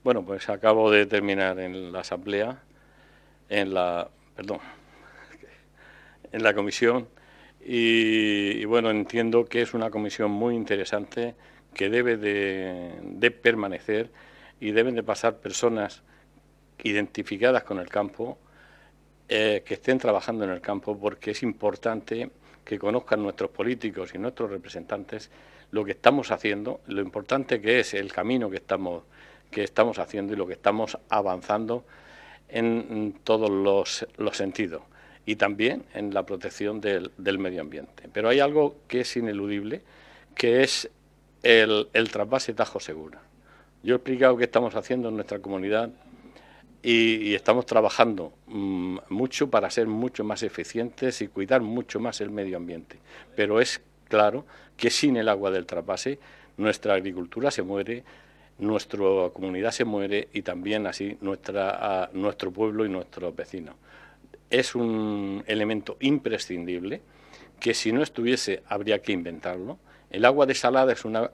Bueno, pues acabo de terminar en la asamblea, perdón, en la comisión y bueno, entiendo que es una comisión muy interesante que debe de permanecer y deben de pasar personas identificadas con el campo, que estén trabajando en el campo, porque es importante que conozcan nuestros políticos y nuestros representantes lo que estamos haciendo, lo importante que es el camino que estamos haciendo y lo que estamos avanzando en todos los sentidos y también en la protección del medio ambiente. Pero hay algo que es ineludible, que es el trasvase Tajo Segura. Yo he explicado qué estamos haciendo en nuestra comunidad y estamos trabajando mucho para ser mucho más eficientes y cuidar mucho más el medio ambiente. Pero es claro que sin el agua del trasvase nuestra agricultura se muere, nuestra comunidad se muere y también así nuestro pueblo y nuestros vecinos. Es un elemento imprescindible que si no estuviese habría que inventarlo. El agua desalada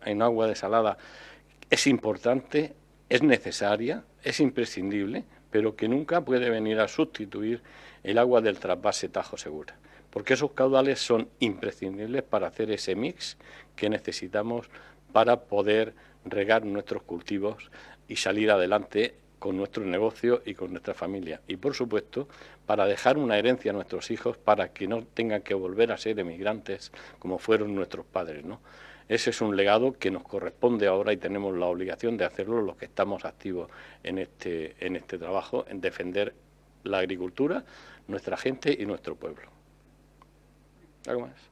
es importante, es necesaria, es imprescindible, pero que nunca puede venir a sustituir el agua del trasvase Tajo Segura, porque esos caudales son imprescindibles para hacer ese mix que necesitamos para poder regar nuestros cultivos y salir adelante con nuestro negocio y con nuestra familia. Y, por supuesto, para dejar una herencia a nuestros hijos para que no tengan que volver a ser emigrantes como fueron nuestros padres, ¿no? Ese es un legado que nos corresponde ahora y tenemos la obligación de hacerlo los que estamos activos en este trabajo, en defender la agricultura, nuestra gente y nuestro pueblo. ¿Algo más?